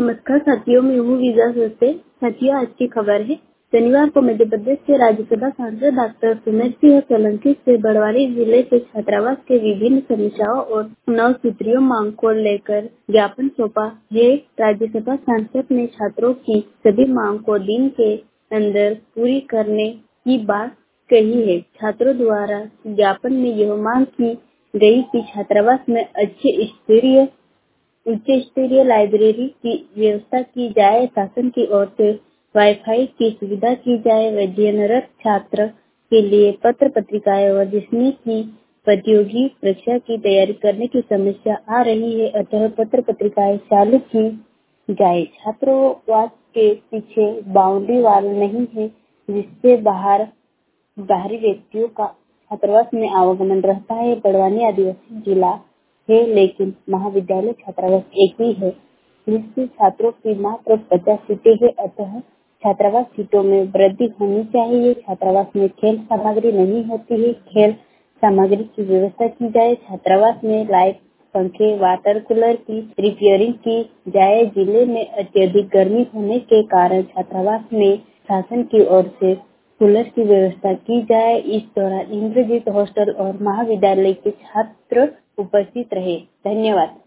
नमस्कार साथियों, मैं हूँ वीजा से। साथियों, आज की खबर है। शनिवार को मध्य प्रदेश के राज्यसभा सांसद डॉक्टर सुमेर सिंह सोलंकी से बड़वानी जिले के छात्रावास के विभिन्न समस्याओं और 9 सूत्रीय मांग को लेकर ज्ञापन सौंपा है। राज्यसभा सांसद ने छात्रों की सभी मांग को दिन के अंदर पूरी करने की बात कही है। छात्रों द्वारा ज्ञापन में यह मांग की गई कि छात्रावास में उच्च स्तरीय लाइब्रेरी की व्यवस्था की जाए, शासन की ओर से वाईफाई की सुविधा की जाए, अध्ययनरत छात्र के लिए पत्र पत्रिकाएं और जिसमें की प्रतियोगी परीक्षा की तैयारी करने की समस्या आ रही है, अतः पत्र पत्रिकाएं चालू की जाए। छात्रावास के पीछे बाउंड्री वाल नहीं है, जिससे बाहरी व्यक्तियों का छात्रावास में आवागमन रहता है। बड़वानी आदिवासी जिला है, लेकिन महाविद्यालय छात्रावास एक ही है, जिससे छात्रों की मात्र 50 सीटें हैं, अतः छात्रावास सीटों में वृद्धि होनी चाहिए। छात्रावास में खेल सामग्री नहीं होती है, खेल सामग्री की व्यवस्था की जाए। छात्रावास में लाइट, पंखे, वाटर कूलर की रिपेयरिंग की जाए। जिले में अत्यधिक गर्मी होने के कारण छात्रावास में शासन की ओर से कूलर की व्यवस्था की जाए। इस दौरान इंद्रजीत हॉस्टल और महाविद्यालय के छात्र उपस्थित रहे। धन्यवाद।